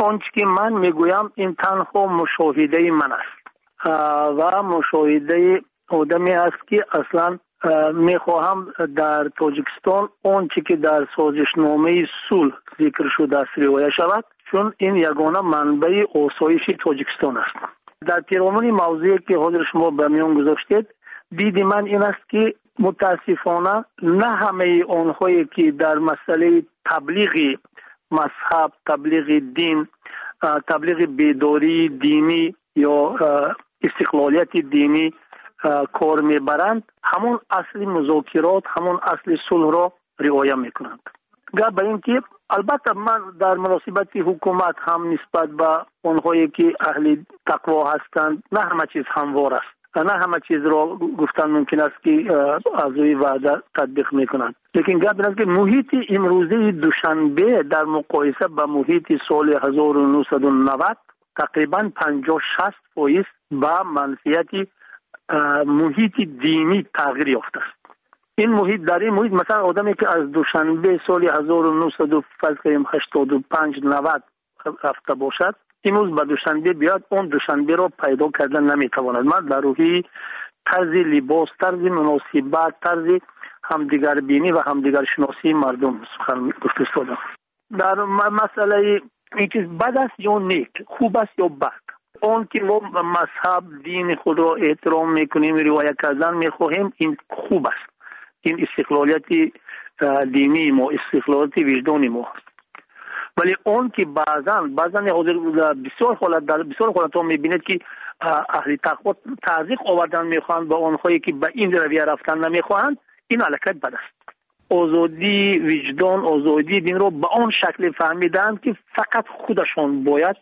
آنچه که من میگویم این تنها مشاهده من است و مشاهده آدمی است که اصلا میخواهم در تاجیکستان آنچه که در سازشنامه صلح ذکر شده است روایت شود، چون این یگانه منبع آسایش تاجیکستان است. در پیرامون موضوعی که حاضر شما به میان گذاشتید، دید من این است که متاسفانه نه همه آنهایی که در مسئله تبلیغ مذهب، تبلیغ دین، تبلیغ بیداری دینی یا استقلالیت دینی کار میبرند، همون اصل مذاکرات، همون اصل صلح را رعایت میکنند. گاه به این که البته من در مناسبت حکومت هم نسبت به اونهایی که اهل تقوا هستند نه همه چیز هموار است، نه همه چیز را گفتن ممکن است که از روی وعده تطبیق میکنند. لیکن گاه به این که محیط امروزی دوشنبه در مقایسه با محیط سال 1990 تقریبا 50-60% با منفیت محیط دینی تغییر یافته است. این محیط، در این محیط مثلا آدمی که از دوشنبه سال 1985-90 رفته باشد، امروز به دوشنبه بیاد، اون دوشنبه را پیدا کردن نمیتواند. من در روحی طرز لباس، طرز مناسبت، طرز همدیگر بینی و همدیگر شناسی مردم سخن گفته استادم. در مسئله این چیز بد است یا نیک، خوب است یا بد، اون که ما مذهب دین خود را احترام میکنیم، روایت کردن میخواهیم، این خوب است. این استقلالیت دینی ما، استقلالیت وجدانی ما است. ولی اون که بعضا بسیار حالت در بسیار حالت ها میبینید که اهل تقوا تعذیق آوردن میخواهند با اونهایی که به این رویه رفتن نمیخواهند، این حرکت بد است. آزادی وجدان، آزادی دین رو به اون شکل فهمیدند که فقط خودشان باید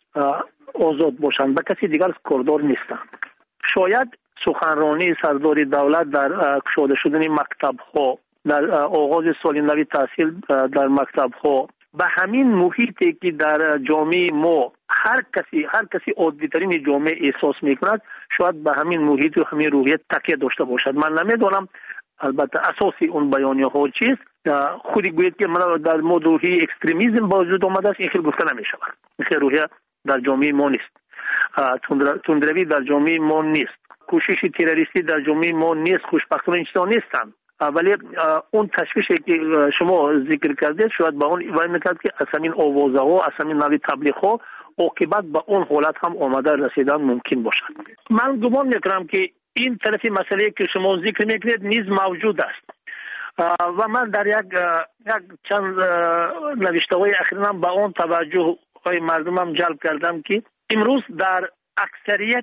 آزاد باشند، به کسی دیگر کاردار نیستند. شاید سخنرانی سردار دولت در گشوده شدن مکتب ها، در آغاز سال نوی تحصیل در مکتب ها، به همین محیطی که در جامعه ما هر کسی عادی ترین جامعه احساس میکند، شاید به همین محیط و همین روحیت تکیه داشته باشد. من نمیدونم البته اساسی اون بیانیه ها چیست. خودی گوید که من در مورد روحی اکستریمیسم باوجود آمده است، این خیلی گفته نمیشود. این خیلی روحیه در جامعه ما نیست، تندروی در جامعه ما نیست، کوشش تروریستی در جامعه ما نیست، خوشبختانه این چیزا نیستند. ولی اون تشویشی که شما ذکر کردید شاید به اون وای میکرد که از همین آوازه ها، از همین نوع تبلیغ ها عاقبت به اون حالت هم آمده رسیدن ممکن باشد. من گمان میکنم که این طرفی مسئله که شما ذکر میکنید نیز موجود است و من در یک چند نوشته های اخیراً به اون توجه های مردمم جلب کردم که امروز در اکثریت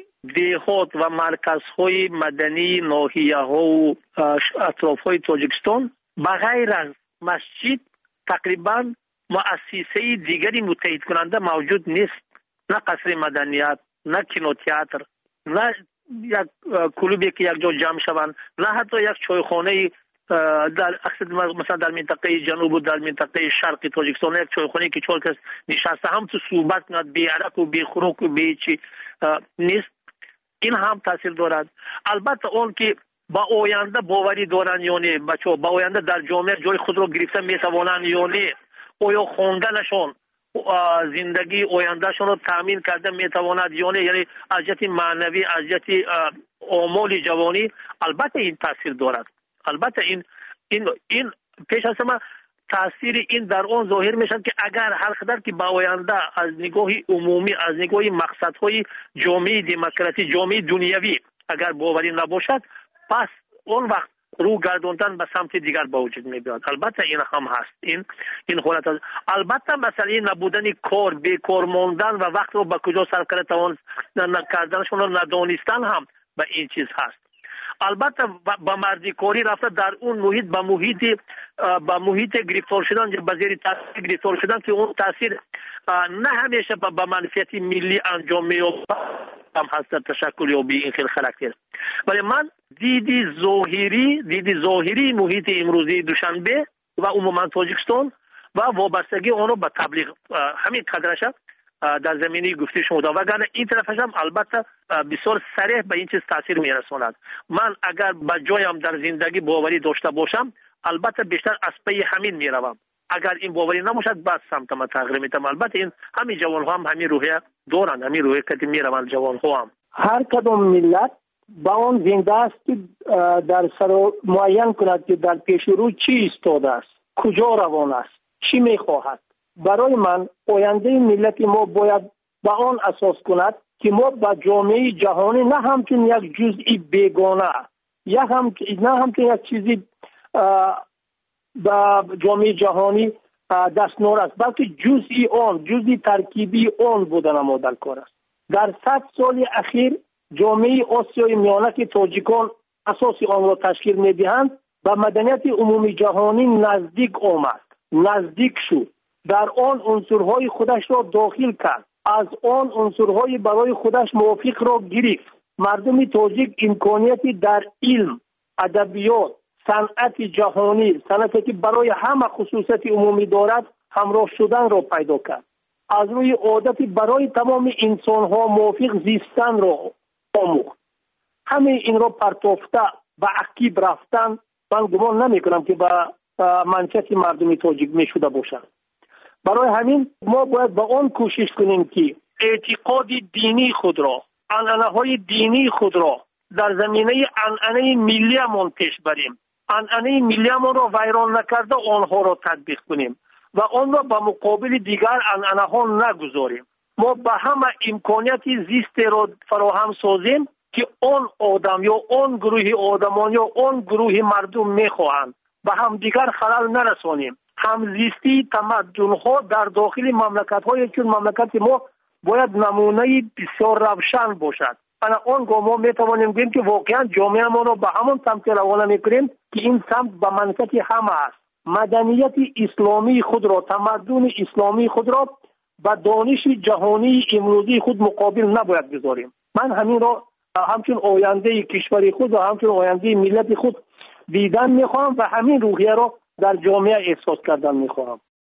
دیهات و مرکزهای مدنی ناحیه ها و اطراف های تاجیکستان بغیر از مسجد تقریبا مؤسسه دیگری متحد کننده موجود نیست. نه قصر مدنیت، نه کینوتئاتر، نه یک کلوبی که یک جا جمع شوند، نه حتی یک چایخانه در مثلا در منطقه جنوب و در منطقه شرق تاجیکستان یک چایخانه که 4 کس نشسته هم تو صحبت کنند، بی عرق و بی خوراک و بی چی نیست. این هم تاثیر دارد. البته اون که با آینده باوری دارن یا نه، بچه‌ها با آینده در جامعه جای خود را گرفته میتوانند یا نه، آیا خواندنشون زندگی آیندهشون رو تامین کرده میتواند یا نه، یعنی از جهت معنوی، از جهت آمال جوانی البته این تاثیر دارد. البته این پیش از همه تاثیر این در اون ظاهر میشد که اگر هر قدر که با آینده از نگاه عمومی، از نگاه مقصدهای جامعه دموکراسی، جامعه دنیوی اگر باوری نباشد، پس اون وقت رو گردوندن به سمت دیگر با وجود میاد. البته این هم هست، این حالت هست. البته مسئله نبودن کار، بیکار ماندن و وقت رو به کجا صرف کردنشون رو ندانستن هم به این چیز هست. البته با مردی کاری رفته در اون محیط با محیط گرفتار شدن، به زیر تاثیر گرفتار شدن که اون تاثیر نه همیشه با منفعت ملی انجام می‌یابد هم هست در تشکل یا به این خیلی خاراکتر. ولی من دیدی ظاهری محیط امروزی دوشنبه و عموما تاجیکستان و وابستگی اون رو به تبلیغ همین قدرش در زمینه گفته شما و وگرنه این طرفش هم البته بسیار صریح به این چیز تاثیر میرساند. من اگر به جایم در زندگی باوری داشته باشم البته بیشتر از پی همین میروم. اگر این باوری نباشد بعد سمت ما تغییر میتم. البته این همین جوان ها هم همین روحیه دارند، همین روحیه که میروند جوان ها هم. هر کدام ملت با آن زنده است که در سر معین کند که در پیش رو چی ایستاده است، کجا روان است، چی میخواهد. برای من آینده ملت ما باید با آن اساس کند که ما با جامعه جهانی نه همچون یک جزئی بیگانه، نه همچون یک چیزی با جامعه جهانی دستنور است، بلکه جزئی آن، جزئی ترکیبی آن بودن ما در کار است. در 100 سال اخیر جامعه آسیای میانه که تاجیکان اساس آن را تشکیل میدهند به مدنیت عمومی جهانی نزدیک آمد، نزدیک شد، در آن عنصرهای خودش را داخل کرد، از آن عنصرهای برای خودش موافق را گرفت. مردم تاجیک امکانیتی در علم، ادبیات، صنعت جهانی، صنعتی که برای همه خصوصیت عمومی دارد همراه شدن را پیدا کرد. از روی عادت برای تمام انسان‌ها موافق زیستن را آموخت. همه این را پرتافته به عقیب رفتن من گمان نمی کنم که به منشأ مردم تاجیک می شده باشد. برای همین ما باید به آن کوشش کنیم که اعتقاد دینی خود را، عنعنه‌های دینی خود را در زمینه عنعنه ملی‌مان پیش بریم. عنعنه ملی‌مان را ویران نکرده آنها را تطبیق کنیم و آن را به مقابل دیگر عنعنه‌ها نگذاریم. ما به همه امکانیت زیست را فراهم سازیم که آن آدم یا آن گروه آدمان یا آن گروه مردم میخواهند به هم دیگر خلل نرسانیم. همزیستی تمدن‌ها در داخل مملکت‌های چون مملکت ما باید نمونه بسیار روشن باشد. آنگاه ما میتوانیم بگیم که واقعا جامعه ما را به همان سمت روانه میکنیم که این سمت به منفعت همه است. مدنیت اسلامی خود را، تمدن اسلامی خود را با دانش جهانی امروزی خود مقابل نباید بذاریم. من همین را همچون آینده کشور خود و همچون آینده ملت خود دیدن میخواهم و همین روحیه را در جامعه احساس کردن میخواهم.